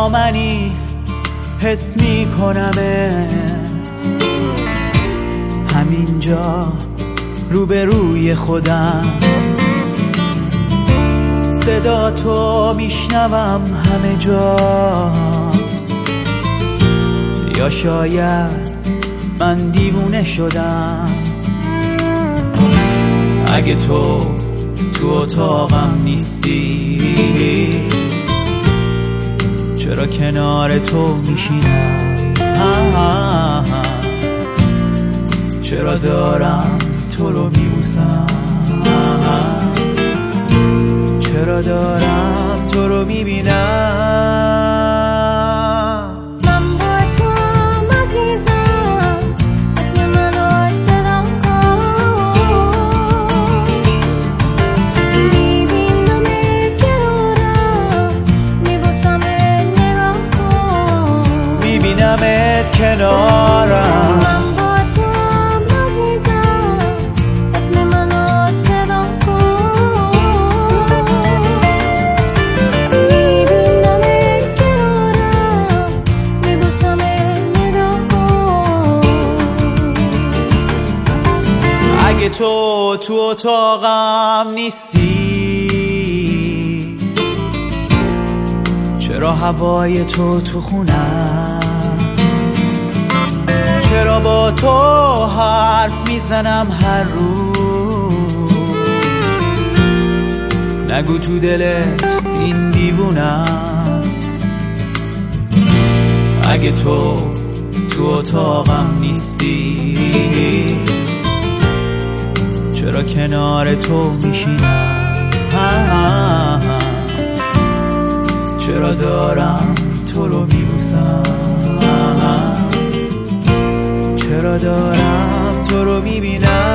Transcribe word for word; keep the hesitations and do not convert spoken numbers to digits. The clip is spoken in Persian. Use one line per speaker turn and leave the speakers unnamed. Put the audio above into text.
با منی حس می کنمت همینجا روبروی خودم، صدا تو میشنوم همه جا. یا شاید من دیوونه شدم، اگه تو تو اتاقم نیستی چرا کنار تو میشینم؟ چرا دارم تو رو میبوسم؟ چرا دارم تو رو میبینم؟ میبینمت کنارم،
من با تو هم عزیزم، اسم منو صدا کن. میبینمت کنارم، میبوسمت نگاه کن.
اگه تو تو اتاقم نیستی چرا هوای تو تو خونه است؟ چرا با تو حرف میزنم هر روز؟ نگو تو دلت این دیوونه است. اگه تو تو اتاقم نیستی چرا کنار تو میشینم؟ چرا دارم تو رو میبوسم؟ چرا دارم تو رو میبینم؟